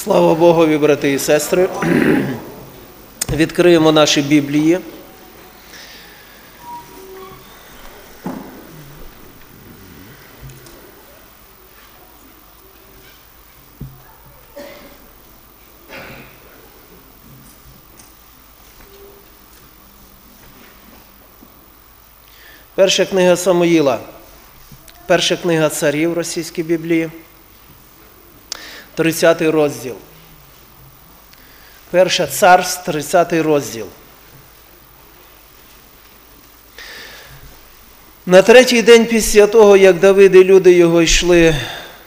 Слава Богові, брати і сестри. Відкриємо наші Біблії. Перша книга Самуїла, перша книга царів в російській Біблії, 30 розділ. Перша царств, 30 розділ. На третій день після того, як Давид і люди його йшли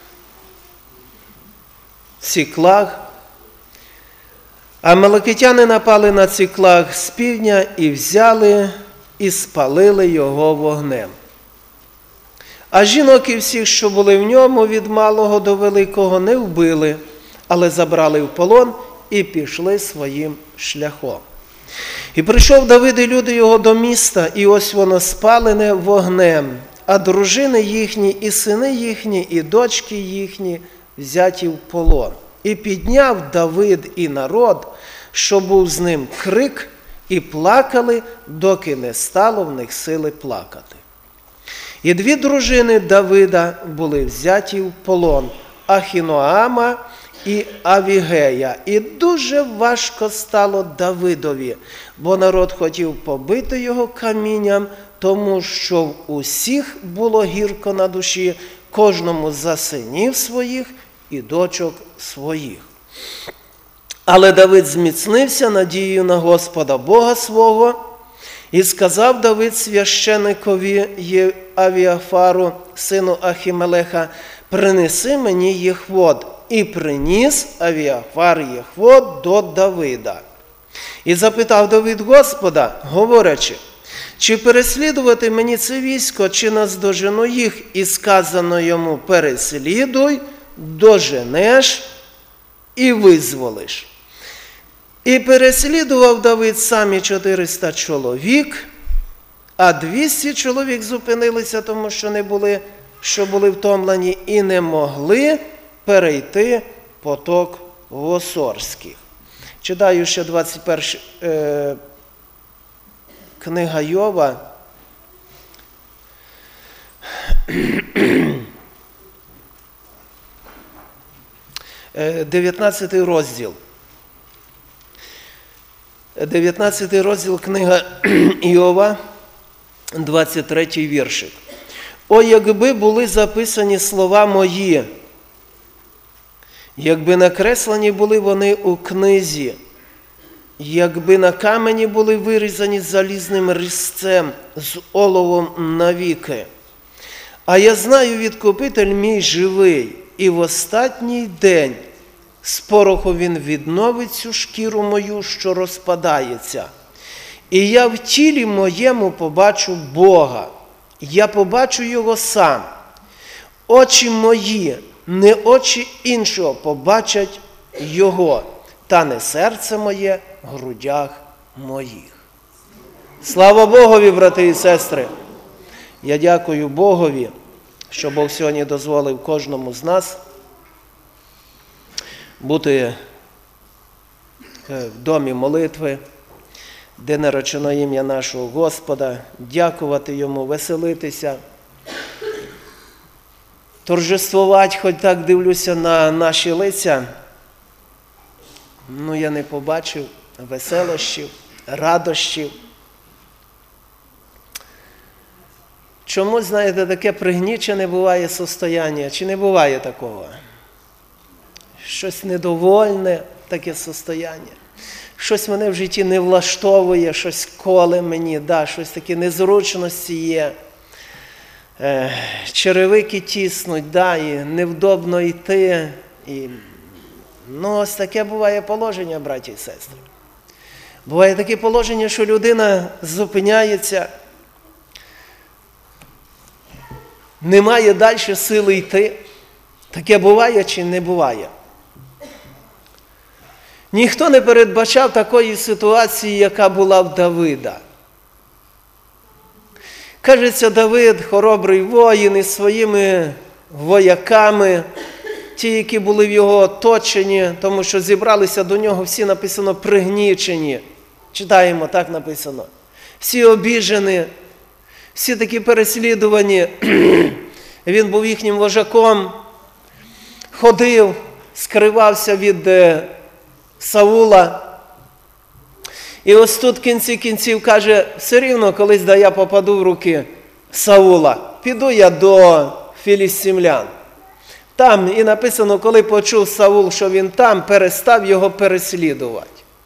в Ціклаг, амалекитяни напали на Ціклаг з півдня і взяли і спалили його вогнем. А жінок і всіх, що були в ньому, від малого до великого, не вбили, але забрали в полон і пішли своїм шляхом. І прийшов Давид і люди його до міста, і ось воно спалене вогнем, а дружини їхні, і сини їхні, і дочки їхні взяті в полон. І підняв Давид і народ, що був з ним, крик, і плакали, доки не стало в них сили плакати. І дві дружини Давида були взяті в полон – Ахіноама і Авігея. І дуже важко стало Давидові, бо народ хотів побити його камінням, тому що в усіх було гірко на душі, кожному за синів своїх і дочок своїх. Але Давид зміцнився надією на Господа Бога свого, і сказав Давид священикові Авіафару, сину Ахімелеха, принеси мені єхвод. І приніс Авіафар єхвод до Давида. І запитав Давид Господа, говорячи, чи переслідувати мені це військо, чи наздожену їх? І сказано йому, переслідуй, доженеш і визволиш. І переслідував Давид самі 400 чоловік, а 200 чоловік зупинилися, тому що були втомлені і не могли перейти поток Восорських. Читаю ще 21 книга Йова. 19 розділ. 19 розділ книга Іова, 23 віршик. «О, якби були записані слова мої, якби накреслені були вони у книзі, якби на камені були вирізані залізним різцем з оловом навіки. А я знаю, відкупитель мій живий, і в останній день з пороху він відновить цю шкіру мою, що розпадається. І я в тілі моєму побачу Бога, я побачу його сам. Очі мої, не очі іншого побачать його, та не серце моє в грудях моїх». Слава Богові, брати і сестри! Я дякую Богові, що Бог сьогодні дозволив кожному з нас бути в домі молитви, де наречено ім'я нашого Господа, дякувати Йому, веселитися, торжествувати, хоч так дивлюся на наші лиця, я не побачив веселощів, радощів. Чому, знаєте, таке пригнічене буває состояння, чи не буває такого? Щось недовольне таке состояння. Щось мене в житті не влаштовує, щось коле мені, щось таке незручності є. Черевики тіснуть, і невдобно йти. Ось таке буває положення, браті і сестри. Буває таке положення, що людина зупиняється, немає далі сили йти. Таке буває чи не буває? Ніхто не передбачав такої ситуації, яка була в Давида. Кажеться, Давид, хоробрий воїн із своїми вояками, ті, які були в його оточенні, тому що зібралися до нього всі, написано, пригнічені. Читаємо, так написано. Всі обіжені, всі такі переслідувані. Він був їхнім вожаком, ходив, скривався від Саула. І ось тут в кінці кінців каже, все рівно, колись я попаду в руки Саула, піду я до філістимлян. Там і написано, коли почув Саул, що він там, перестав його переслідувати.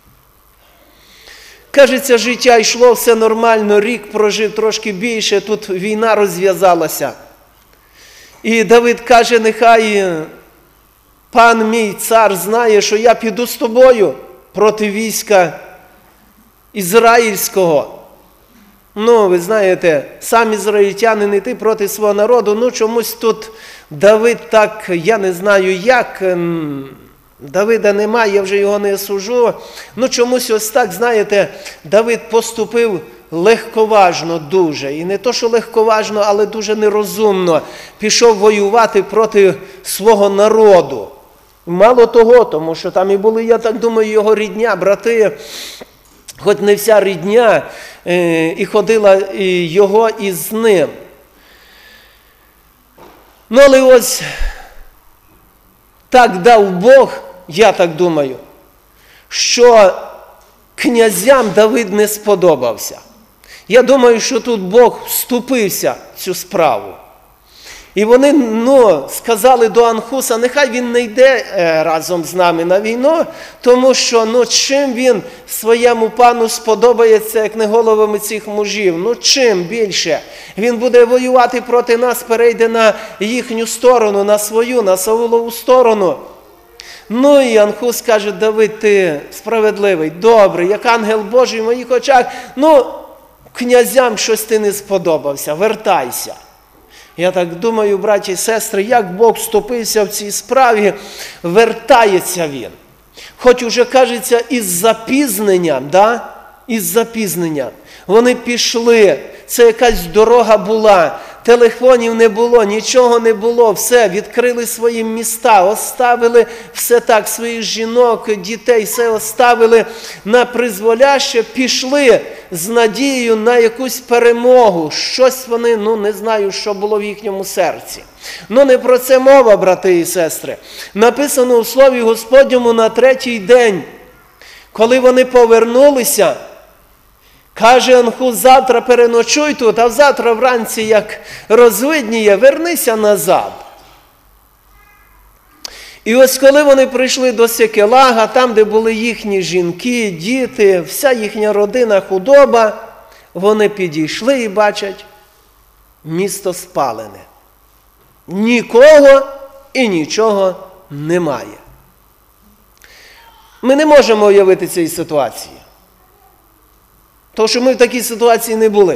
Кажеться, життя йшло, все нормально, рік прожив трошки більше, тут війна розв'язалася. І Давид каже, нехай пан мій цар знає, що я піду з тобою проти війська ізраїльського. Ви знаєте, сам ізраїльтянин іти проти свого народу, чомусь тут Давид так, я не знаю як, Давида немає, я вже його не осуджу. Чомусь ось так, знаєте, Давид поступив легковажно дуже. І не то, що легковажно, але дуже нерозумно. Пішов воювати проти свого народу. Мало того, тому що там і були, я так думаю, його рідня, брати, хоч не вся рідня, і ходила його із ним. Але ось так дав Бог, я так думаю, що князям Давид не сподобався. Я думаю, що тут Бог вступився в цю справу. І вони, сказали до Анхуса, нехай він не йде разом з нами на війну, тому що, чим він своєму пану сподобається, як не головами цих мужів, чим більше. Він буде воювати проти нас, перейде на їхню сторону, на свою, на Саулову сторону. І Анхус каже, Давид, ти справедливий, добрий, як ангел Божий в моїх очах, князям щось ти не сподобався, вертайся. Я так думаю, браті і сестри, як Бог вступився в цій справі, вертається він. Хоч уже, кажеться, із запізненням, із запізненням. Вони пішли, це якась дорога була, телефонів не було, нічого не було, все, відкрили свої міста, оставили все так, своїх жінок, дітей, все оставили на призволяще, пішли з надією на якусь перемогу. Щось вони, не знаю, що було в їхньому серці. Не про це мова, брати і сестри. Написано у Слові Господньому на 3-й день, коли вони повернулися, каже Анхус, завтра переночуй тут, а завтра вранці, як розвидніє, вернися назад. І ось коли вони прийшли до Сикелага, там, де були їхні жінки, діти, вся їхня родина, худоба, вони підійшли і бачать, місто спалене. Нікого і нічого немає. Ми не можемо уявити цієї ситуації. Тому що ми в такій ситуації не були.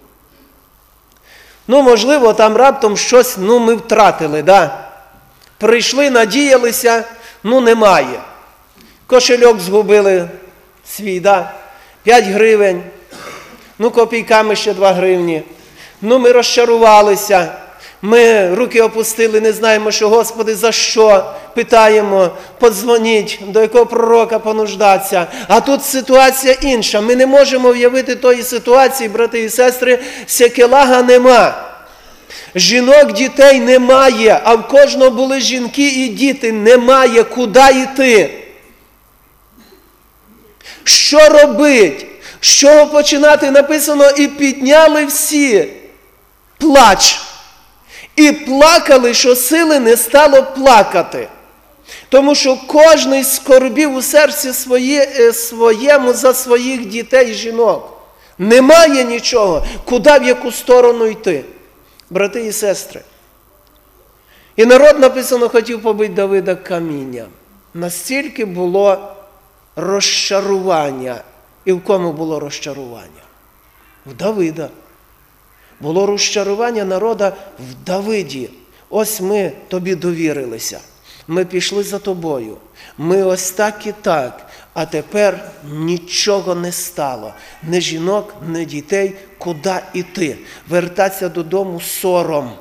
Можливо, там раптом щось, ми втратили, Прийшли, надіялися, немає. Кошельок згубили свій, 5 гривень, копійками ще 2 гривні. Ми розчарувалися, ми руки опустили, не знаємо, що, Господи, за що? Питаємо, подзвоніть, до якого пророка понуждатися. А тут ситуація інша. Ми не можемо уявити тої ситуації, брати і сестри, Сикелага нема. Жінок, дітей немає, а в кожного були жінки і діти. Немає, куди йти. Що робить? З чого починати? Написано, і підняли всі плач. І плакали, що сили не стало плакати. Тому що кожний скорбів у серці своєму за своїх дітей і жінок. Немає нічого, куди в яку сторону йти. Брати і сестри. І народ, написано, хотів побити Давида камінням. Настільки було розчарування. І в кому було розчарування? В Давида. Було розчарування народа в Давиді. Ось ми тобі довірилися. Ми пішли за тобою. Ми ось так і так. А тепер нічого не стало. Ні жінок, ні дітей. Куди йти? Вертатися додому сором.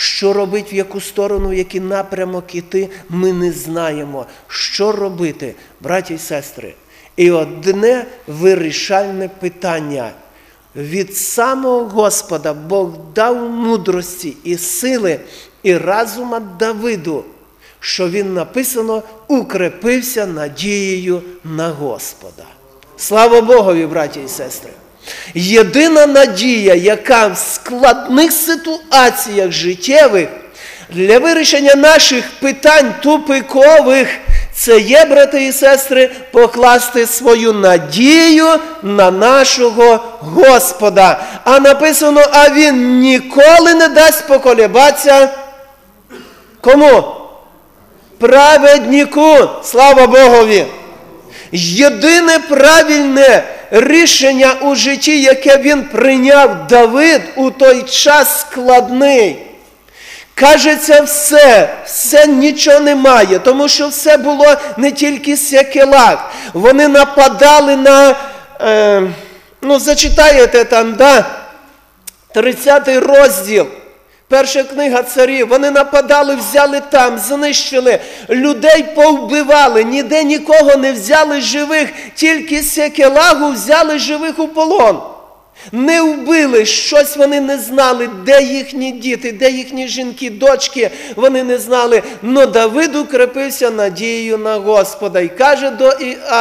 Що робити, в яку сторону, в який напрямок іти, ми не знаємо. Що робити, браті й сестри? І одне вирішальне питання. Від самого Господа Бог дав мудрості і сили, і разума Давиду, що він, написано, укрепився надією на Господа. Слава Богові, браті і сестри! Єдина надія, яка в складних ситуаціях життєвих для вирішення наших питань тупикових, це є, брати і сестри, покласти свою надію на нашого Господа. А написано, а Він ніколи не дасть поколебатися. Кому? Праведнику. Слава Богові! Єдине правильне рішення у житті, яке він прийняв Давид у той час складний. Кажеться, все нічого немає, тому що все було не тільки Сікелаг. Вони нападали на, зачитаєте там, 30-й розділ. Перша книга царів, вони нападали, взяли там, знищили, людей повбивали, ніде нікого не взяли живих, тільки Сікелагу взяли живих у полон. Не вбили, щось вони не знали, де їхні діти, де їхні жінки, дочки, вони не знали. Но Давид укрепився надією на Господа і каже до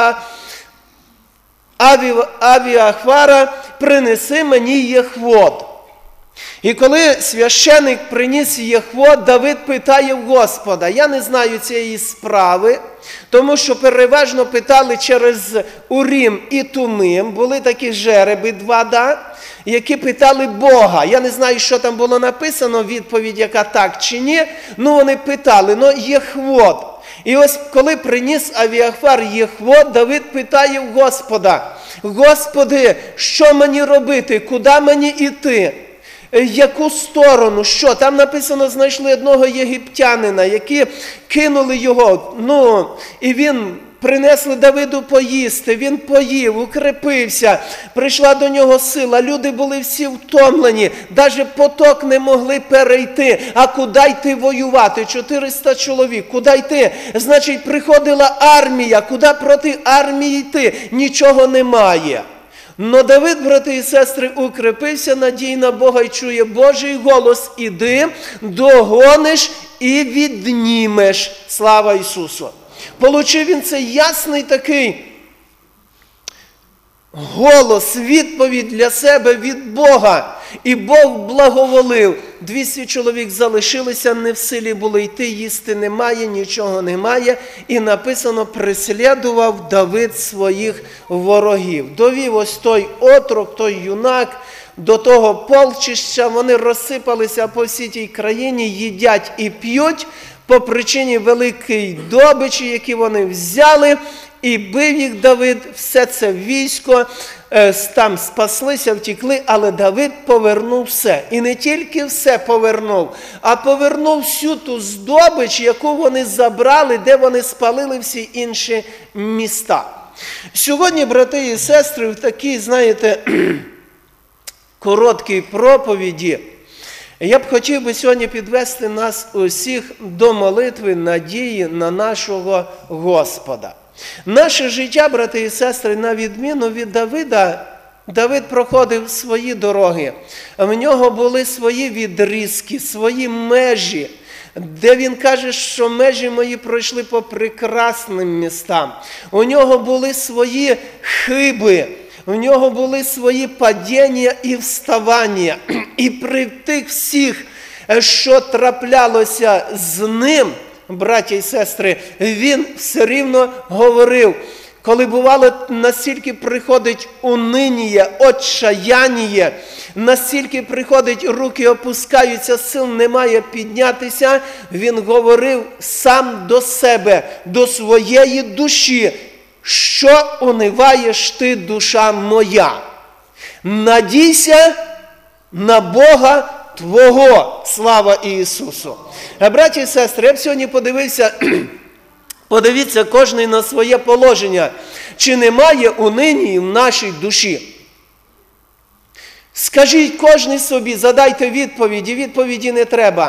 Авіахвара, принеси мені єхвод. І коли священик приніс єхвод, Давид питає в Господа. Я не знаю цієї справи, тому що переважно питали через Урім і Тумим. Були такі жереби два, які питали Бога. Я не знаю, що там було написано, відповідь яка так чи ні. Вони питали, єхвод. І ось коли приніс Авіахвар єхвод, Давид питає в Господа. Господи, що мені робити, куди мені йти? Яку сторону, що? Там написано, знайшли одного єгиптянина, які кинули його, і він принесли Давиду поїсти, він поїв, укрепився, прийшла до нього сила, люди були всі втомлені, навіть поток не могли перейти, а куди йти воювати? 400 чоловік, куди йти? Значить, приходила армія, куди проти армії йти? Нічого немає. Но Давид, брати і сестри, укрепився надій на Бога і чує Божий голос: іди, догониш і віднімеш. Слава Ісусу! Получив він цей ясний такий голос, відповідь для себе від Бога. І Бог благоволив. 200 чоловік залишилися, не в силі були йти, їсти немає, нічого немає. І написано, преслідував Давид своїх ворогів. Довів ось той отрок, той юнак до того полчища, вони розсипалися по всій тій країні, їдять і п'ють по причині великої добичі, які вони взяли. І бив їх Давид, все це військо, там спаслися, втекли, але Давид повернув все. І не тільки все повернув, а повернув всю ту здобич, яку вони забрали, де вони спалили всі інші міста. Сьогодні, брати і сестри, в такій, короткій проповіді, я б хотів би сьогодні підвести нас усіх до молитви надії на нашого Господа. Наше життя, брати і сестри, на відміну від Давида, Давид проходив свої дороги. В нього були свої відрізки, свої межі, де він каже, що межі мої пройшли по прекрасним містам. У нього були свої хиби, у нього були свої падіння і вставання. І при тих всіх, що траплялося з ним, браті і сестри, він все рівно говорив, коли бувало настільки приходить унинія, отчаяння, настільки приходить, руки опускаються, сил немає піднятися, він говорив сам до себе, до своєї душі: що униваєш ти, душа моя? Надійся на Бога Твого. Слава Ісусу! Браті і сестри, я б сьогодні подивіться кожний на своє положення. Чи немає унинії в нашій душі? Скажіть кожний собі, задайте відповіді не треба.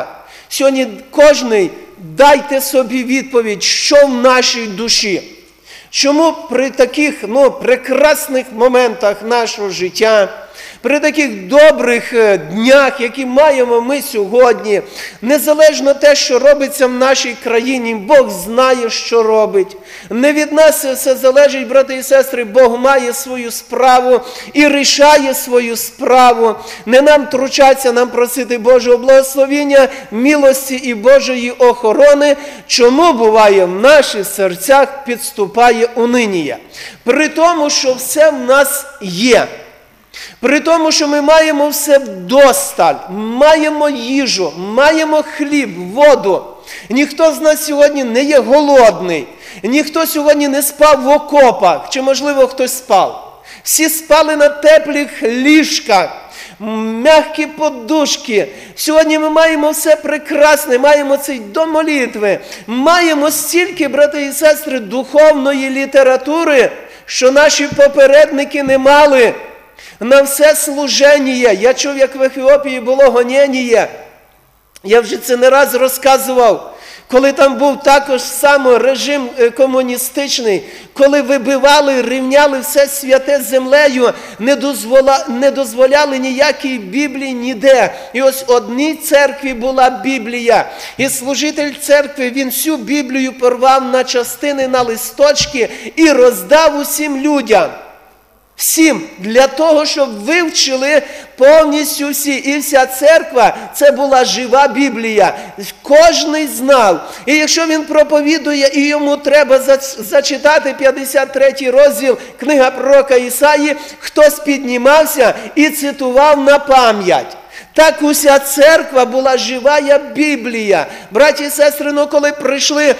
Сьогодні кожний дайте собі відповідь, що в нашій душі. Чому при таких прекрасних моментах нашого життя, при таких добрих днях, які маємо ми сьогодні, незалежно те, що робиться в нашій країні, Бог знає, що робить. Не від нас це все залежить, брати і сестри, Бог має свою справу і рішає свою справу. Не нам втручатися, нам просити Божого благословення, милості і Божої охорони, чому буває в наших серцях підступає унинія. При тому, що все в нас є. При тому, що ми маємо все вдосталь, маємо їжу, маємо хліб, воду. Ніхто з нас сьогодні не є голодний, ніхто сьогодні не спав в окопах, чи, можливо, хтось спав. Всі спали на теплих ліжках, м'які подушки. Сьогодні ми маємо все прекрасне, маємо цей дом молитви, маємо стільки, брати і сестри, духовної літератури, що наші попередники не мали. На все служення. Я чув, як в Ефіопії було гоніння. Я вже це не раз розказував. Коли там був також саме режим комуністичний, коли вибивали, рівняли все святе землею, не дозволяли ніякій Біблії ніде. І ось одній церкві була Біблія. І служитель церкви, він всю Біблію порвав на частини, на листочки і роздав усім людям. Всім, для того, щоб вивчили повністю всі. І вся церква, це була жива Біблія. Кожний знав. І якщо він проповідує, і йому треба зачитати 53 розділ, книга пророка Ісаї, хтось піднімався і цитував на пам'ять. Так уся церква була живая Біблія. Браті і сестри, коли прийшли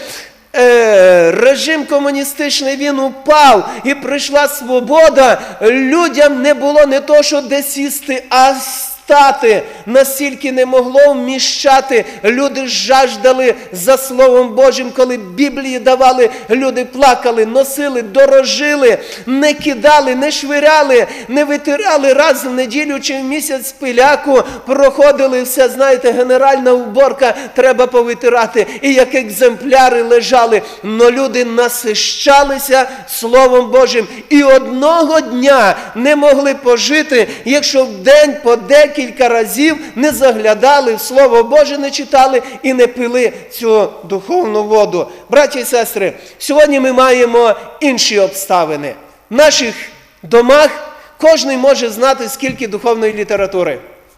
режим комуністичний, він упав, і прийшла свобода, людям не було не то, що де сісти, а стати. Настільки не могло вміщати. Люди жаждали за Словом Божим, коли Біблії давали, люди плакали, носили, дорожили, не кидали, не швиряли, не витирали раз в неділю чи в місяць пиляку, проходили все, знаєте, генеральна уборка, треба повитирати, і як екземпляри лежали. Но люди насищалися Словом Божим, і одного дня не могли пожити, якщо в день по декілька разів не заглядали в Слово Боже, не читали і не пили цю духовну воду. Браті і сестри, сьогодні ми маємо інші обставини. В наших домах кожен може знати, скільки духовної літератури.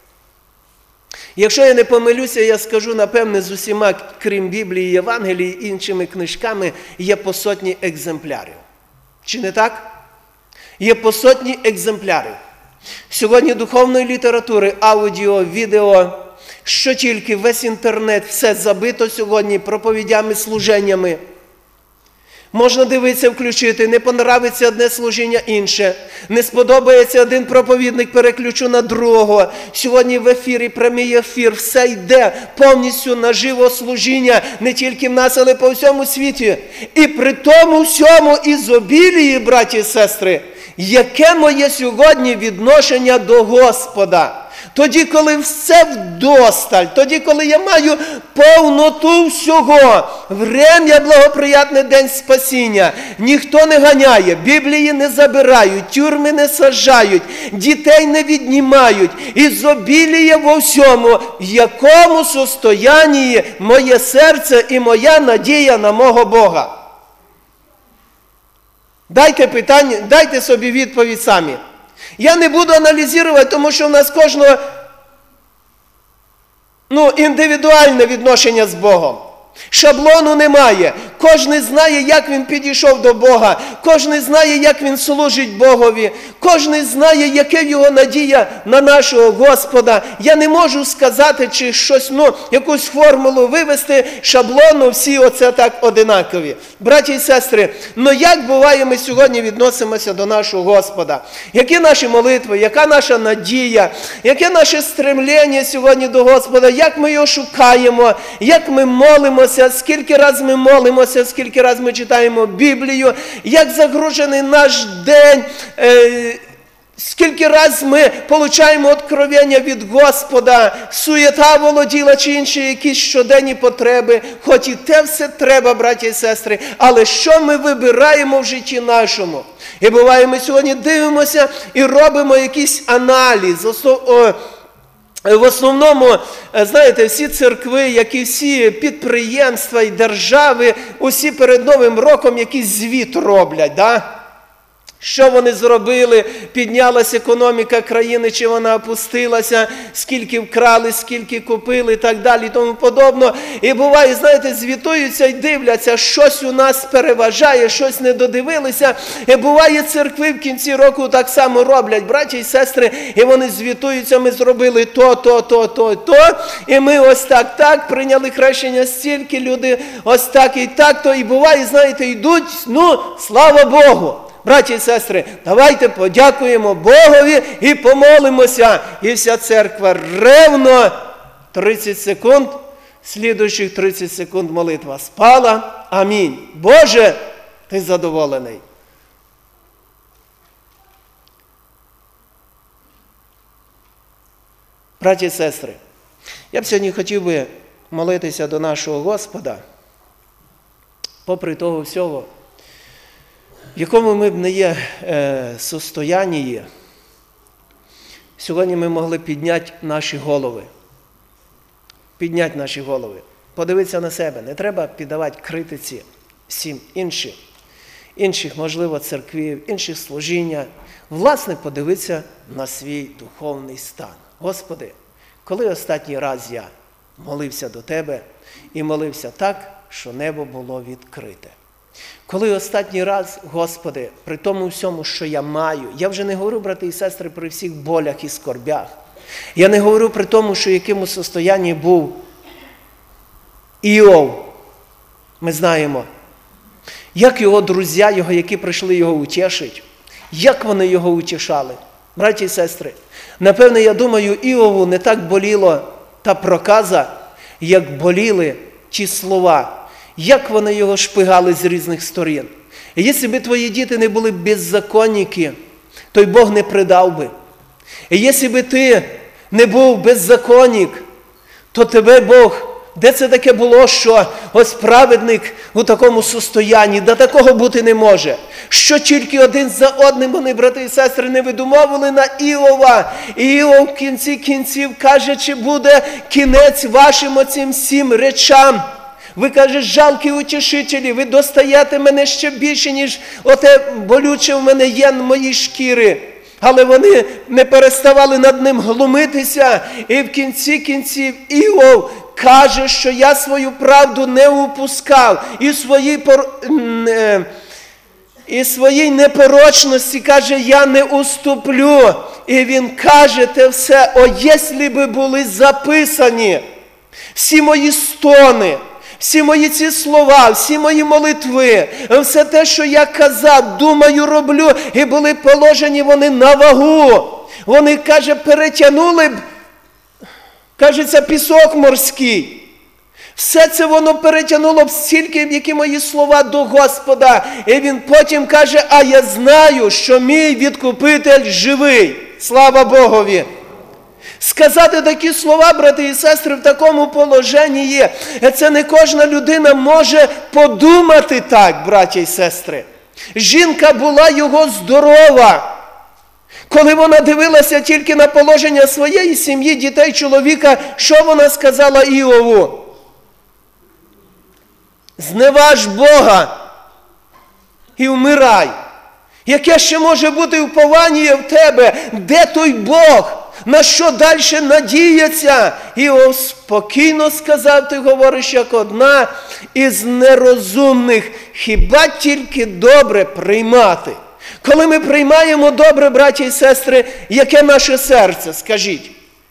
Якщо я не помилюся, я скажу, напевне, з усіма, крім Біблії, Євангелії і іншими книжками, є по сотні екземплярів. Чи не так? Є по сотні екземплярів. Сьогодні духовної літератури, аудіо, відео, що тільки, весь інтернет, все забито сьогодні проповідями, служеннями. Можна дивитися, включити, не понравиться одне служіння інше, не сподобається один проповідник, переключу на другого. Сьогодні в ефірі, прямий ефір, все йде повністю на живо служіння, не тільки в нас, але по всьому світі. І при тому всьому ізобілії, браті і сестри, яке моє сьогодні відношення до Господа? Тоді, коли все вдосталь, тоді, коли я маю повноту всього, врем'я благоприятне, день спасіння, ніхто не ганяє, Біблії не забирають, тюрми не саджають, дітей не віднімають, ізобіліє во всьому, в якому состоянні моє серце і моя надія на мого Бога. Дайте собі відповідь самі. Я не буду аналізувати, тому що в нас кожного індивідуальне відношення з Богом. Шаблону немає. Кожен знає, як він підійшов до Бога. Кожен знає, як він служить Богові. Кожен знає, яка його надія на нашого Господа. Я не можу сказати, чи щось, якусь формулу вивести, шаблону, всі оце так одинакові. Браті і сестри, як буває, ми сьогодні відносимося до нашого Господа? Які наші молитви, яка наша надія, яке наше стремлення сьогодні до Господа, як ми його шукаємо, як ми молимося, скільки раз ми молимося, скільки раз ми читаємо Біблію, як загружений наш день Скільки раз ми получаємо откровення від Господа, суєта володіла чи інші якісь щоденні потреби, хоч і те все треба, браті і сестри, але що ми вибираємо в житті нашому? І буває, ми сьогодні дивимося і робимо якийсь аналіз. В основному, знаєте, всі церкви, як і всі підприємства і держави, усі перед Новим роком якийсь звіт роблять, да? Що вони зробили, піднялася економіка країни, чи вона опустилася, скільки вкрали, скільки купили і так далі, і тому подобно. І буває, знаєте, звітуються і дивляться, щось у нас переважає, щось не додивилися. І буває, церкви в кінці року так само роблять, браті і сестри, і вони звітуються, ми зробили то, і ми ось так, прийняли хрещення стільки, люди ось так і так, і буває, знаєте, йдуть, слава Богу. Браті і сестри, давайте подякуємо Богові і помолимося. І вся церква ревно 30 секунд, слідуючих 30 секунд молитва спала. Амінь. Боже, ти задоволений. Браті і сестри, я б сьогодні хотів би молитися до нашого Господа, попри того всього, в якому ми б не є состоянні, сьогодні ми могли підняти наші голови. Підняти наші голови. Подивитися на себе. Не треба піддавати критиці всім інших, можливо, церквів, інших служіння. Власне, подивитися на свій духовний стан. Господи, коли останній раз я молився до Тебе і молився так, що небо було відкрите? Коли останній раз, Господи, при тому всьому, що я маю, я вже не говорю, брати і сестри, при всіх болях і скорбях. Я не говорю при тому, що в якому состоянні був Іов. Ми знаємо, як його друзі, які прийшли його утішити, як вони його утішали. Браті і сестри, напевне, я думаю, Іову не так боліло та проказа, як боліли ті слова. Як вони його шпигали з різних сторін. І якщо б твої діти не були беззаконники, то й Бог не придав би. І якщо б ти не був беззаконник, то тебе Бог, де це таке було, що ось праведник у такому состоянні, до такого бути не може. Що тільки один за одним вони, брати і сестри, не видумовували на Іова. І Іов в кінці кінців каже, чи буде кінець вашим оцим всім речам. Ви, каже, жалкі утішителі, ви достаєте мене ще більше, ніж оте болюче в мене є на моїй шкірі. Але вони не переставали над ним глумитися. І в кінці кінців Іов каже, що я свою правду не упускав. І своїй непорочності, каже, я не уступлю. І він каже те все, якщо би були записані всі мої стони, всі мої ці слова, всі мої молитви, все те, що я казав, думаю, роблю, і були положені вони на вагу. Вони, каже, перетягнули б, кажеться, пісок морський. Все це воно перетягнуло б стільки, які мої слова до Господа. І він потім каже, а я знаю, що мій відкупитель живий. Слава Богові! Сказати такі слова, брати і сестри, в такому положенні є. Це не кожна людина може подумати так, браті і сестри. Жінка була його здорова. Коли вона дивилася тільки на положення своєї сім'ї, дітей, чоловіка, що вона сказала Іову? Зневаж Бога і вмирай. Яке ще може бути уповання в тебе? Де той Бог? На що далі надіяться? Іов спокійно сказав, ти говориш, як одна із нерозумних. Хіба тільки добре приймати? Коли ми приймаємо добре, браті і сестри, яке наше серце, скажіть?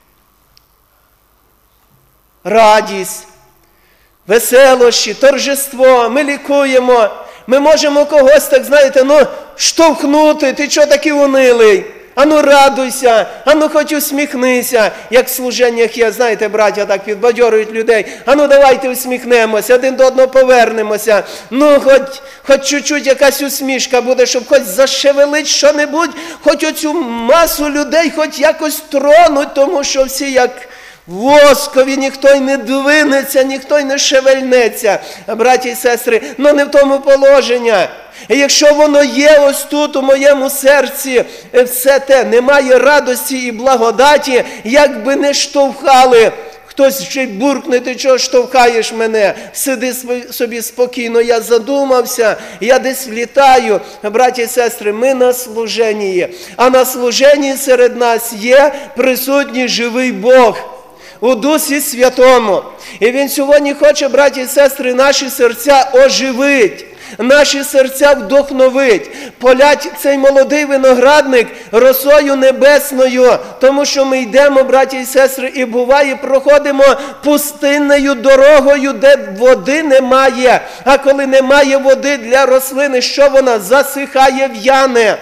Радість, веселощі, торжество, ми лікуємо. Ми можемо когось, так знаєте, штовхнути, ти чого такий унилий? Ану радуйся, ану хоч усміхнися, як в служеннях є, знаєте, браття так підбадьорюють людей. Ану давайте усміхнемося, один до одного повернемося. Ну хоч чуть-чуть якась усмішка буде, щоб хоч зашевелить що-небудь, хоч оцю масу людей хоч якось тронуть, тому що всі як воскові, ніхто й не двинеться, ніхто й не шевельнеться. Браті і сестри, но не в тому положення. І якщо воно є ось тут, у моєму серці, все те, немає радості і благодаті, як би не штовхали. Хтось ще буркне, ти чого штовхаєш мене? Сиди собі спокійно, я задумався, я десь літаю. Браті і сестри, ми на служенні. А на служенні серед нас є присутній живий Бог у Дусі Святому. І Він сьогодні хоче, браті і сестри, наші серця оживить. Наші серця вдохновить, полять цей молодий виноградник росою небесною, тому що ми йдемо, браті і сестри, і буває, проходимо пустинною дорогою, де води немає. А коли немає води для рослини, що вона? Засихає, в'яне.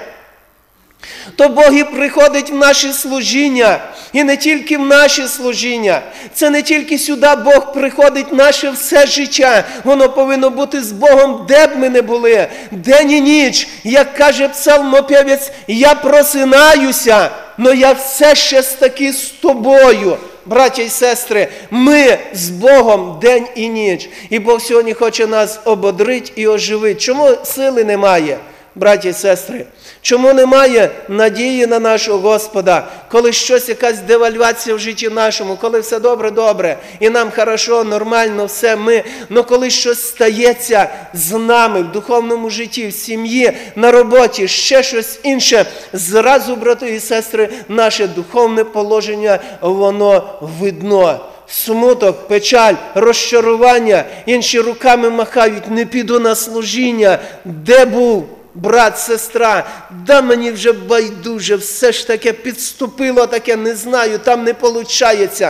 То Бог і приходить в наші служіння, і не тільки в наші служіння. Це не тільки сюди Бог приходить, наше все життя. Воно повинно бути з Богом, де б ми не були, день і ніч. Як каже псалмопевець, я просинаюся, но я все ще таки з тобою. Браття і сестри, ми з Богом день і ніч. І Бог сьогодні хоче нас ободрити і оживити. Чому сили немає? Браті і сестри, чому немає надії на нашого Господа, коли щось, якась девальвація в житті нашому, коли все добре, і нам хорошо, нормально, все ми, но коли щось стається з нами в духовному житті, в сім'ї, на роботі, ще щось інше, зразу, брати і сестри, наше духовне положення, воно видно. Смуток, печаль, розчарування, інші руками махають, не піду на служіння, де був? Брат, сестра, да мені вже байдуже, все ж таке підступило таке, не знаю, там не виходить.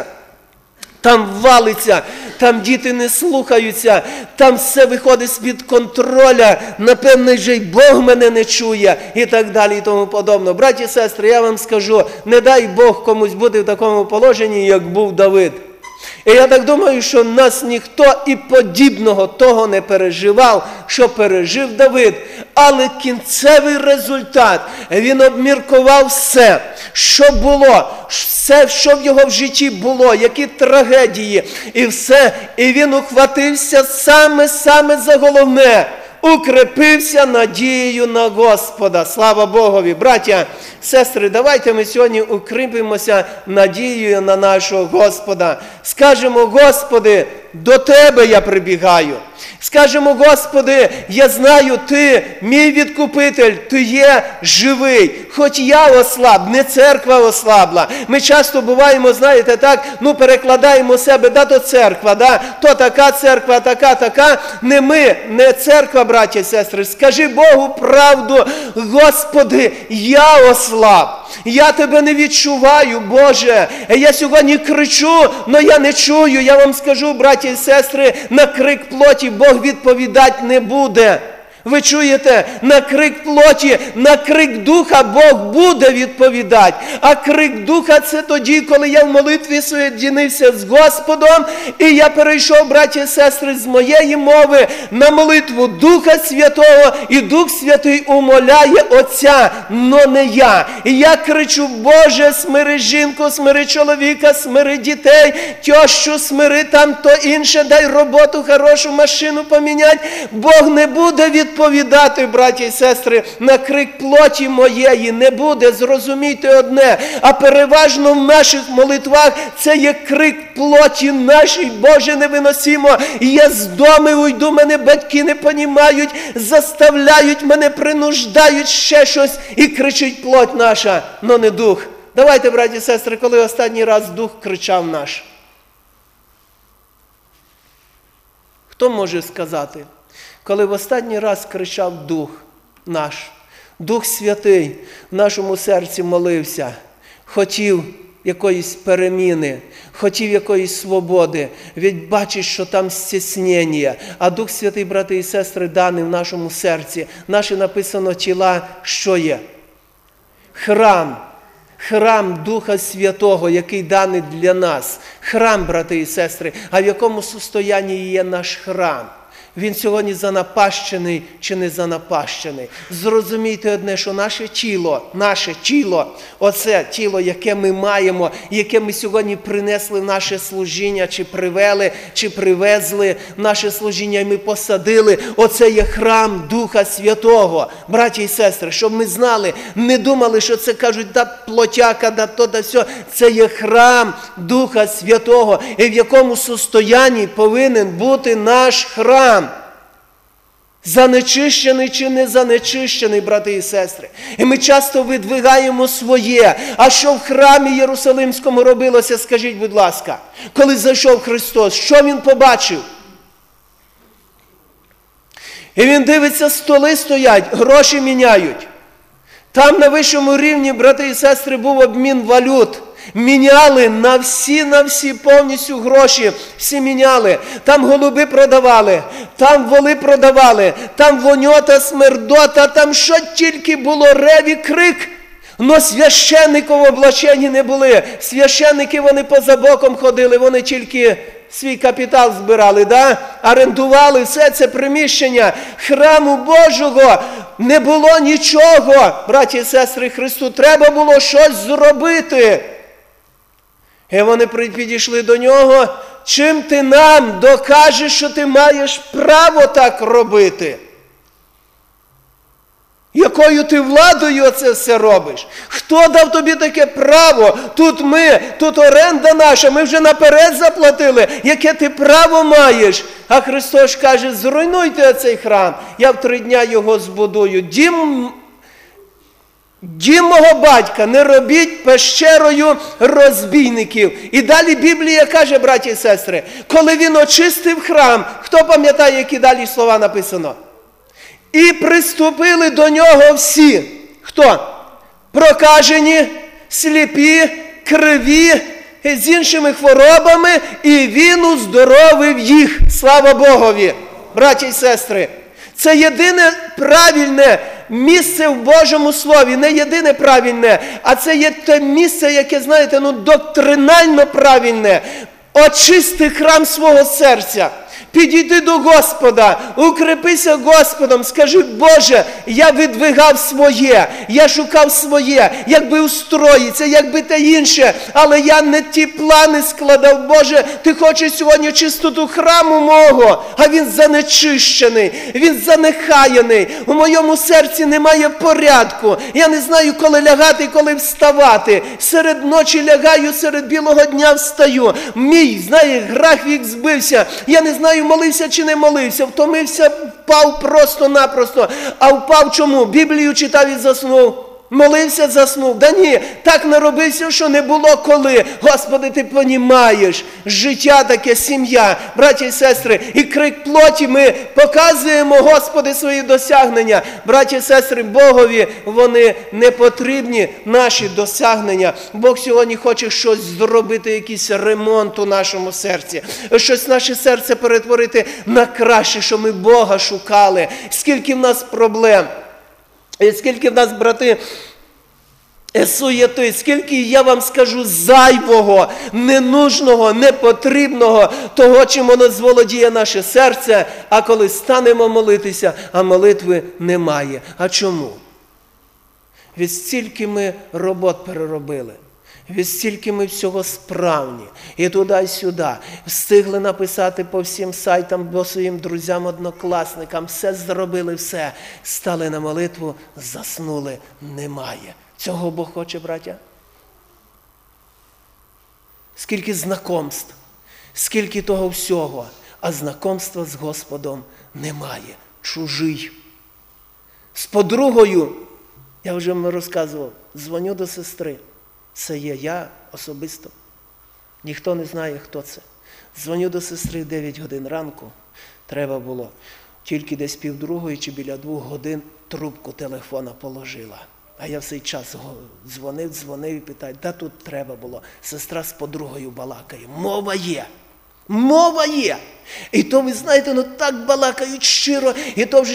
Там валиться, там діти не слухаються, там все виходить з-під контроля, напевне, вже й Бог мене не чує, і так далі, і тому подобне. Браті і сестри, я вам скажу, не дай Бог комусь бути в такому положенні, як був Давид. І я так думаю, що нас ніхто і подібного того не переживав, що пережив Давид. Але кінцевий результат, він обміркував все, що було, все, що в його в житті було, які трагедії, і все. І він ухватився саме за головне. Укрепився надією на Господа. Слава Богові! Браття, сестри, давайте ми сьогодні укріпимося надією на нашого Господа. Скажемо, Господи, до Тебе я прибігаю. Скажемо, Господи, я знаю, Ти, мій відкупитель, Ти є живий. Хоч я ослаб, не церква ослабла. Ми часто буваємо, знаєте, так, перекладаємо себе, то церква, то така церква, така. Не ми, не церква, браття і сестри. Скажи Богу правду, Господи, я ослаб. Я Тебе не відчуваю, Боже. Я сьогодні кричу, але я не чую. Я вам скажу, браті і сестри, на крик плоті Бог відповідати не буде. Ви чуєте? На крик плоті, на крик духа Бог буде відповідати. А крик духа – це тоді, коли я в молитві соєдинився з Господом, і я перейшов, браті і сестри, з моєї мови на молитву Духа Святого, і Дух Святий умоляє Отця, но не я. І я кричу, Боже, смири жінку, смири чоловіка, смири дітей, тещу смири, там то інше, дай роботу, хорошу машину поміняти. Бог не буде відповідати, браті і сестри, на крик плоті моєї, не буде, зрозумійте одне, а переважно в наших молитвах це є крик плоті нашій, Боже, невиносимо, і я з дому уйду, мене батьки не понімають, заставляють мене, принуждають ще щось, і кричить плоть наша, но не дух. Давайте, браті і сестри, коли останній раз дух кричав наш? Хто може сказати? Коли в останній раз кричав Дух наш, Дух Святий в нашому серці молився, хотів якоїсь переміни, хотів якоїсь свободи, ведь бачиш, що там стіснення, а Дух Святий, брати і сестри, даний в нашому серці. Наші написано тіла, що є? Храм храм Духа Святого, який даний для нас. Храм, брати і сестри. А в якому состоянні є наш храм? Він сьогодні занапащений чи не занапащений? Зрозумійте одне, що наше тіло, оце тіло, яке ми маємо, яке ми сьогодні принесли в наше служіння, чи привели, чи привезли в наше служіння, і ми посадили, оце є храм Духа Святого. Браті і сестри, щоб ми знали, не думали, що це кажуть, да плотяка, да то, да все. Це є храм Духа Святого. І в якому состоянні повинен бути наш храм? Занечищений чи не занечищений, брати і сестри. І ми часто видвигаємо своє. А що в храмі Єрусалимському робилося, скажіть, будь ласка, коли зайшов Христос, що Він побачив? І Він дивиться, столи стоять, гроші міняють. Там на вищому рівні, брати і сестри, був обмін валют. Міняли на всі повністю гроші, всі міняли. Там голуби продавали, там воли продавали, там воньота, смердота, там що тільки було, рев і крик. Но священників в облаченні не були. Священники, вони поза боком ходили, вони тільки свій капітал збирали, орендували все це приміщення храму Божого. Не було нічого, браті і сестри, Христу треба було щось зробити. І вони підійшли до нього, чим ти нам докажеш, що ти маєш право так робити? Якою ти владою це все робиш? Хто дав тобі таке право? Тут оренда наша, ми вже наперед заплатили. Яке ти право маєш? А Христос каже, зруйнуйте цей храм, я в 3 дня його збудую. Дім мого батька не робіть пещерою розбійників. І далі Біблія каже, браті і сестри, коли він очистив храм, хто пам'ятає, які далі слова написано? І приступили до нього всі. Хто? Прокажені, сліпі, криві, з іншими хворобами, і він уздоровив їх. Слава Богові! Браті і сестри, це єдине правильне місце в Божому Слові, не єдине правильне, а це є те місце, яке, знаєте, доктринально правильне. Очисти храм свого серця. Підійди до Господа, укрепися Господом, скажи, Боже, я видвигав своє, я шукав своє, якби устроїться, якби те інше, але я не ті плани складав, Боже, ти хочеш сьогодні чистоту храму мого, а він занечищений, він занехаяний, у моєму серці немає порядку, я не знаю, коли лягати, коли вставати, серед ночі лягаю, серед білого дня встаю, мій, грах вік збився, я не знаю, молився чи не молився, втомився, впав просто-напросто. А впав чому? Біблію читав і заснув. Молився, заснув. Да ні, так наробився, що не було коли. Господи, ти понімаєш, життя таке, сім'я, браті і сестри, і крик плоті ми показуємо, Господи, свої досягнення. Браті і сестри, Богові вони не потрібні, наші досягнення. Бог сьогодні хоче щось зробити, якийсь ремонт у нашому серці, щось наше серце перетворити на краще, що ми Бога шукали. Скільки в нас проблем. І скільки в нас, брати, суєти, скільки, я вам скажу, зайвого, ненужного, непотрібного, того, чим воно зволодіє наше серце, а коли станемо молитися, а молитви немає. А чому? Від стільки ми робот переробили. Від стільки ми всього справні, і туди, і сюди. Встигли написати по всім сайтам, по своїм друзям, однокласникам, все зробили, все. Стали на молитву, заснули, немає. Цього Бог хоче, браття? Скільки знакомств, скільки того всього, а знакомства з Господом немає. Чужий. З подругою, я вже вам розказував, дзвоню до сестри. Це є я особисто. Ніхто не знає, хто це. Дзвоню до сестри 9 годин ранку. Треба було. Тільки десь 1:30 чи біля 2 годин трубку телефона положила. А я в цей час дзвонив і питаю, да тут треба було. Сестра з подругою балакає. Мова є. Мова є. І то, ви знаєте, так балакають щиро. І то вже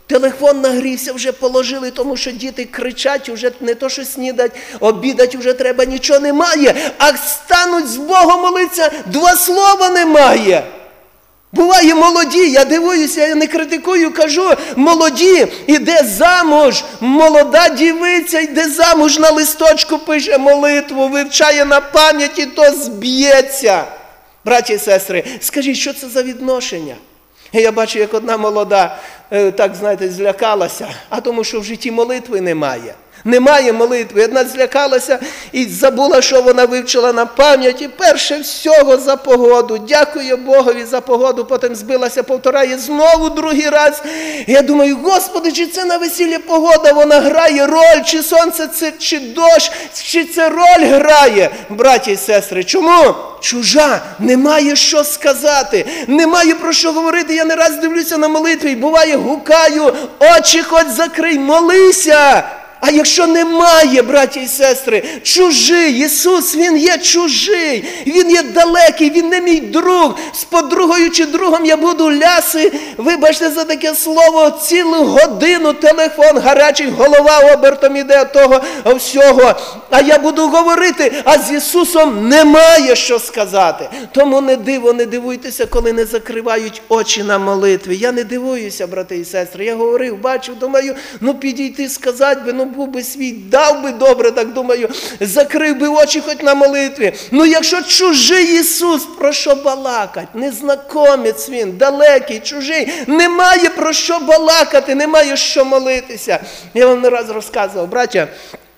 Телефон нагрівся, вже положили, тому що діти кричать, вже не то, що снідать, обідать вже треба, нічого немає. А стануть з Богом молитися, 2 слова немає. Буває молоді, я дивуюся, я не критикую, кажу, молоді, іде замуж, молода дівиця йде замуж, на листочку пише молитву, вивчає на пам'яті, то зб'ється. Браті і сестри, скажіть, що це за відношення? Я бачу, як одна молода, так, знаєте, злякалася, а тому, що в житті молитви немає. Немає молитви. Одна злякалася і забула, що вона вивчила на пам'яті. Перше всього за погоду. Дякує Богові за погоду. Потім збилася, повторяє знову другий раз. Я думаю, Господи, чи це на весіллі погода? Вона грає роль, чи сонце це, чи дощ, чи це роль грає? Браті і сестри, чому? Чужа, немає що сказати, немає про що говорити. Я не раз дивлюся на молитві і буває гукаю, очі хоч закрий, молися. А якщо немає, браті і сестри, чужий, Ісус, Він є чужий, Він є далекий, Він не мій друг. З подругою чи другом я буду ляси, вибачте за таке слово, цілу годину телефон гарячий, голова обертом іде того всього. А я буду говорити, а з Ісусом немає що сказати. Тому не дивуйтеся, коли не закривають очі на молитві. Я не дивуюся, брати і сестри. Я говорив, бачив, думаю, підійти, сказати би, був би свій, дав би добре, так думаю, закрив би очі хоч на молитві. Якщо чужий Ісус, про що балакать? Незнакомець Він, далекий, чужий, немає про що балакати, немає що молитися. Я вам не раз розказував, браття,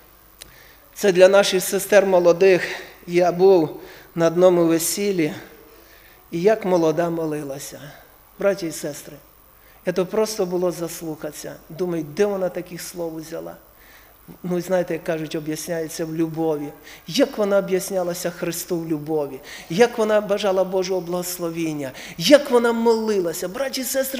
це для наших сестер молодих. Я був на одному весіллі, і як молода молилася. Браті і сестри, це просто було заслухатися. Думаю, де вона таких слов взяла? Знаєте, як кажуть, об'ясняється в любові. Як вона об'яснялася Христу в любові. Як вона бажала Божого благословіння. Як вона молилася. Браті і сестри,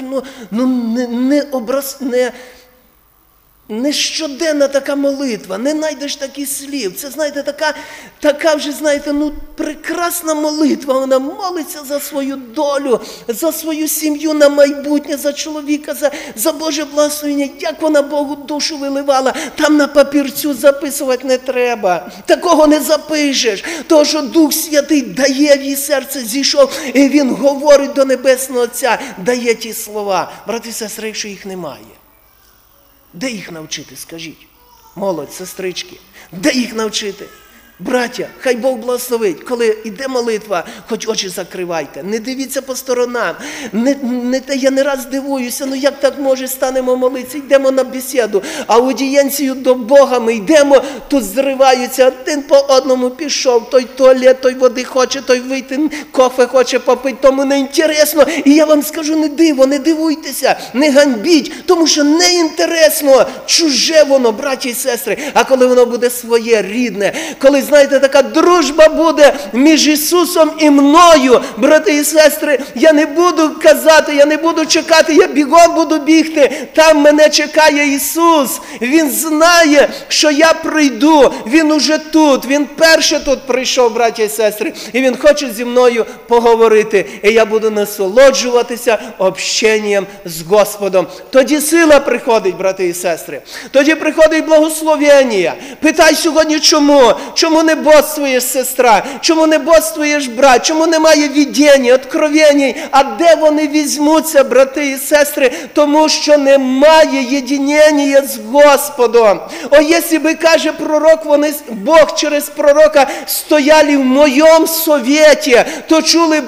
не щоденна така молитва, не знайдеш таких слів. Це, знаєте, така вже, знаєте, прекрасна молитва. Вона молиться за свою долю, за свою сім'ю на майбутнє, за чоловіка, за Боже благословення. Як вона Богу душу виливала, там на папірцю записувати не треба. Такого не запишеш. Того, що Дух Святий дає в її серце, зійшов, і Він говорить до Небесного Отця, дає ті слова. Брати і сестри, якщо їх немає. Де їх навчити, скажіть? Молодь, сестрички, де їх навчити? Браття, хай Бог благословить. Коли йде молитва, хоч очі закривайте. Не дивіться по сторонам. Я не раз дивуюся, як так може, станемо молитися, йдемо на бесіду, аудієнцію до Бога ми йдемо, тут зриваються, один по одному пішов, той туалет, той води хоче, той вийти, кофе хоче попити, тому не інтересно. І я вам скажу, не дивуйтеся, не ганьбіть, тому що не інтересно, чуже воно, браті і сестри, а коли воно буде своє, рідне, коли, знаєте, така дружба буде між Ісусом і мною, брати і сестри, я не буду казати, я не буду чекати, я бігом буду бігти, там мене чекає Ісус, Він знає, що я прийду, Він уже тут, Він перше тут прийшов, браті і сестри, і Він хоче зі мною поговорити, і я буду насолоджуватися общенням з Господом. Тоді сила приходить, брати і сестри, тоді приходить благословення. Питай сьогодні чому? Чому не бодствуєш, сестра? Чому не бодствуєш, брат? Чому немає видіння, откровень? А де вони візьмуться, брати і сестри? Тому що немає єдинення з Господом. Якщо би, каже пророк, Бог через пророка стояли в моєму совєті, то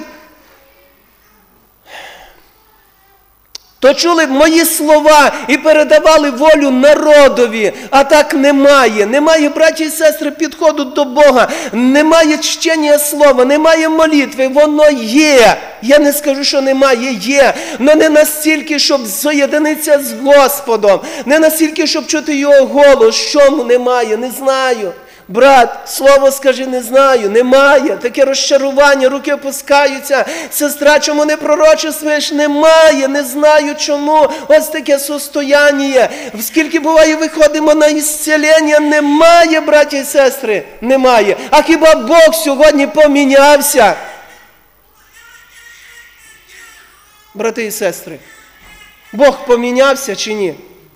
чули б мої слова і передавали волю народові. А так немає. Немає, браті і сестри, підходу до Бога. Немає чтення слова, немає молитви. Воно є. Я не скажу, що немає, є. Но не настільки, щоб соєдинитися з Господом. Не настільки, щоб чути Його голос. Чому немає? Не знаю. Брат, слово скажи, не знаю, немає. Таке розчарування, руки опускаються. Сестра, чому не пророчествуєш? Немає, не знаю чому. Ось таке состояння. Скільки буває, виходимо на ісцілення? Немає, браті і сестри, немає. А хіба Бог сьогодні помінявся? Брати і сестри, Бог помінявся чи ні?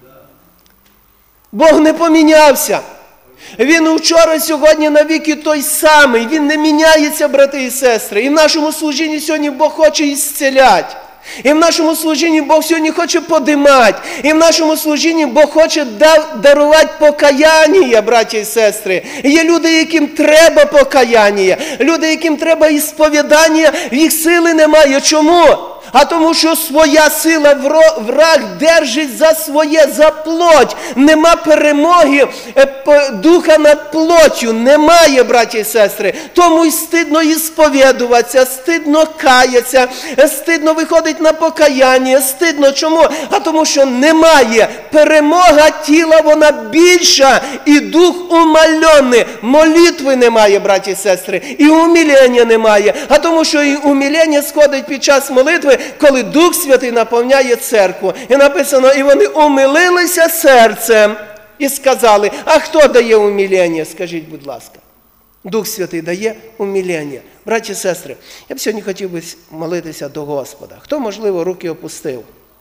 Бог не помінявся. Він вчора, сьогодні, навіки той самий. Він не міняється, брати і сестри. І в нашому служінні сьогодні Бог хоче ісцеляти. І в нашому служінні Бог сьогодні хоче подимати. І в нашому служінні Бог хоче дарувати покаяння, браті і сестри. І є люди, яким треба покаяння. Люди, яким треба ісповідання, їх сили немає. Чому? А тому, що своя сила, враг держить за своє, за плоть. Нема перемоги духа над плоттю. Немає, браті і сестри. Тому й стидно ісповідуватися, стидно каятися, стидно виходить на покаяння. Стидно чому? А тому, що немає. Перемога тіла, вона більша. І дух умальоний. Молитви немає, браті і сестри. І умилення немає. А тому, що і умилення сходить під час молитви, коли Дух Святий наповняє церкву. І написано, і вони умилилися серцем і сказали, а хто дає умилення, скажіть, будь ласка. Дух Святий дає умилення. Браті і сестри, я б сьогодні хотів би молитися до Господа. Хто, можливо, руки опустив?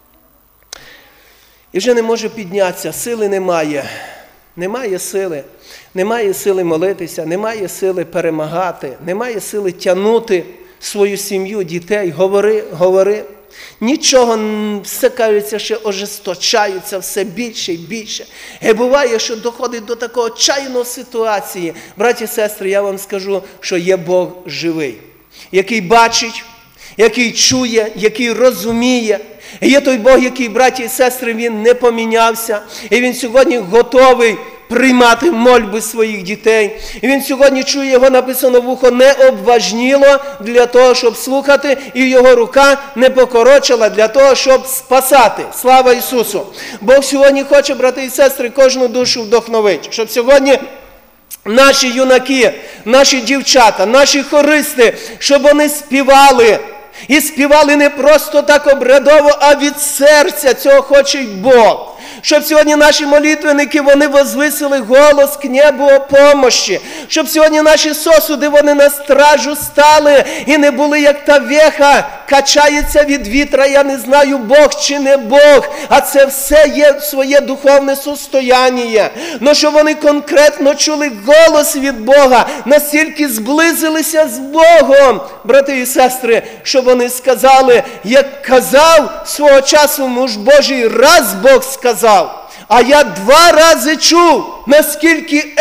І вже не може піднятися, сили немає. Немає сили. Немає сили молитися, немає сили перемагати, немає сили тягнути свою сім'ю, дітей, говори. Нічого, все, кажеться, ще ожесточаються все більше і більше. І буває, що доходить до такого отчаяної ситуації. Браті і сестри, я вам скажу, що є Бог живий, який бачить, який чує, який розуміє. І є той Бог, який, браті і сестри, Він не помінявся. І Він сьогодні готовий приймати мольби своїх дітей. І він сьогодні чує, його написано, вухо не обважніло для того, щоб слухати, і його рука не покорочила для того, щоб спасати. Слава Ісусу! Бог сьогодні хоче, брати і сестри, кожну душу вдохновити, щоб сьогодні наші юнаки, наші дівчата, наші хористи, щоб вони співали. І співали не просто так обрядово, а від серця. Цього хоче й Бог. Щоб сьогодні наші молитвенники, вони возвисили голос к небу о помощі. Щоб сьогодні наші сосуди, вони на стражу стали і не були, як та веха, качається від вітра, я не знаю, Бог чи не Бог. А це все є своє духовне состояння. Но щоб вони конкретно чули голос від Бога, настільки зблизилися з Богом, брати і сестри, щоб вони сказали, як казав свого часу муж Божий, раз Бог сказав, а я 2 рази чув, наскільки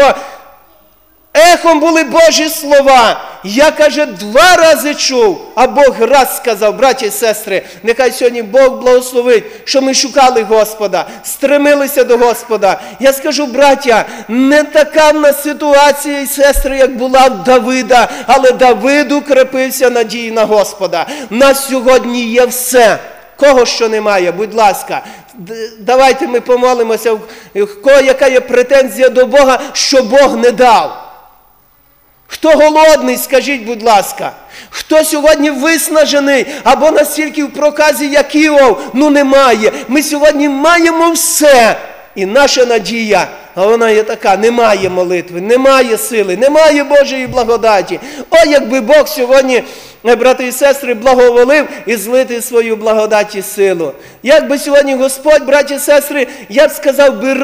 ехом були Божі слова. Я, каже, 2 рази чув, а Бог раз сказав. Браті і сестри, нехай сьогодні Бог благословить, що ми шукали Господа, стремилися до Господа. Я скажу, браття, не така в нас ситуація, і сестри, як була в Давида, але Давид укрепився надії на Господа. У нас сьогодні є все. Кого що немає, будь ласка, давайте ми помолимося, в кого яка є претензія до Бога, що Бог не дав. Хто голодний, скажіть, будь ласка. Хто сьогодні виснажений, або настільки в проказі, як Іов, немає. Ми сьогодні маємо все. І наша надія, а вона є така, немає молитви, немає сили, немає Божої благодаті. О, якби Бог сьогодні, брати і сестри, благоволив і злити свою благодать і силу. Як би сьогодні Господь, браті і сестри, я б сказав би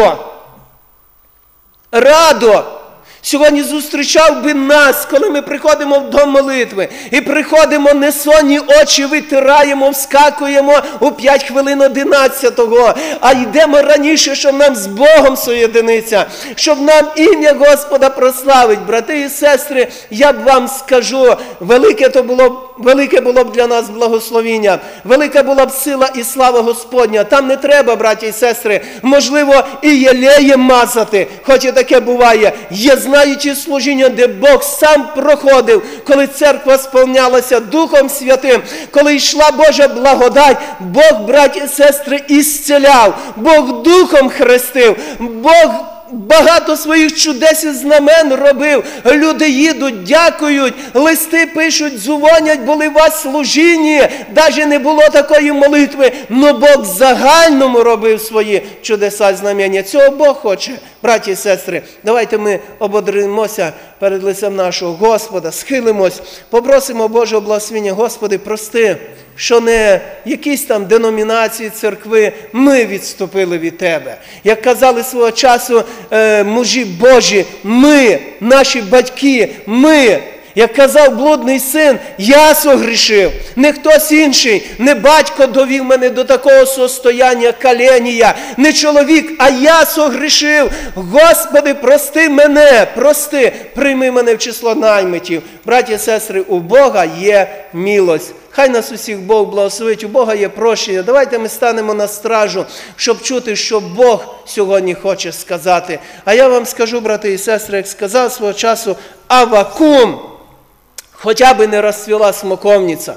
радо, сьогодні зустрічав би нас, коли ми приходимо до молитви. І приходимо, не сонні очі витираємо, вскакуємо у 5 хвилин 11-го. А йдемо раніше, щоб нам з Богом соєдинитися. Щоб нам ім'я Господа прославить. Брати і сестри, я б вам скажу, велике було б для нас благословіння. Велика була б сила і слава Господня. Там не треба, браті і сестри, можливо, і єлеєм мазати. Хоч і таке буває. Є знаючи служіння, де Бог сам проходив, коли церква сповнялася Духом Святим, коли йшла Божа благодать, Бог, браті і сестри, ісцеляв, Бог Духом хрестив, Бог багато своїх чудес і знамен робив. Люди їдуть, дякують, листи пишуть, дзвонять, були у вас служінні. Навіть не було такої молитви, но Бог в загальному робив свої чудеса і знамення. Цього Бог хоче, браті і сестри. Давайте ми ободримося перед лицем нашого Господа, схилимось, попросимо Божого благословення. Господи, прости що не якісь там деномінації, церкви, ми відступили від Тебе. Як казали свого часу мужі Божі, ми, наші батьки, ми. Як казав блудний син, я согрішив, не хтось інший, не батько довів мене до такого состояння каленія, не чоловік, а я согрішив. Господи, прости мене, прости, прийми мене в число наймитів. Браті і сестри, у Бога є милость. Хай нас усіх Бог благословить, у Бога є прощення. Давайте ми станемо на стражу, щоб чути, що Бог сьогодні хоче сказати. А я вам скажу, брати і сестри, як сказав свого часу Авакум, хоча б не розцвіла смоковниця.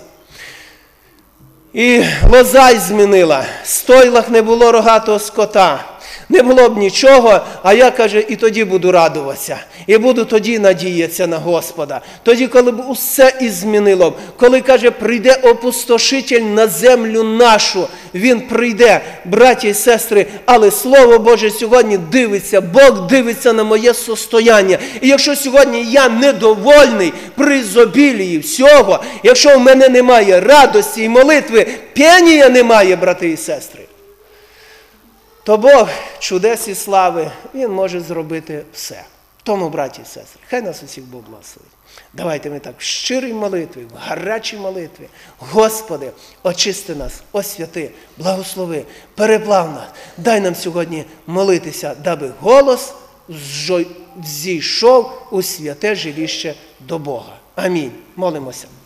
І лоза й змінила. В стойлах не було рогатого скота. Не було б нічого, а я, каже, і тоді буду радуватися. І буду тоді надіятися на Господа. Тоді, коли б усе і змінило б. Коли, каже, прийде опустошитель на землю нашу. Він прийде, браті і сестри, але Слово Боже сьогодні дивиться, Бог дивиться на моє состояння. І якщо сьогодні я недовольний при ізобілії всього, якщо в мене немає радості і молитви, пенія немає, брати і сестри, то Бог чудес і слави, Він може зробити все. Тому, браті і сестри, хай нас усіх Бог благословить. Давайте ми так в щирій молитві, в гарячій молитві. Господи, очисти нас, освяти, благослови, переплав нас. Дай нам сьогодні молитися, даби голос зійшов у святе жилище до Бога. Амінь. Молимося.